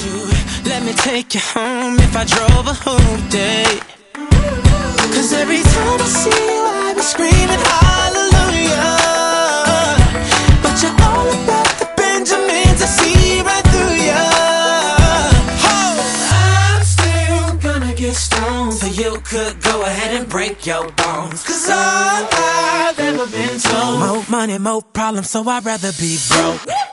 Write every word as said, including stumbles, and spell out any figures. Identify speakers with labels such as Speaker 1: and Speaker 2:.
Speaker 1: you, let me take you home if I drove a whole day. Cause every time I see you I be screaming hallelujah. But you're all about the Benjamins, I see right through ya. Oh, I'm still gonna get stoned, so you could go ahead and break your bones. Cause all I've ever been told, more money, more problems, so I'd rather be broke.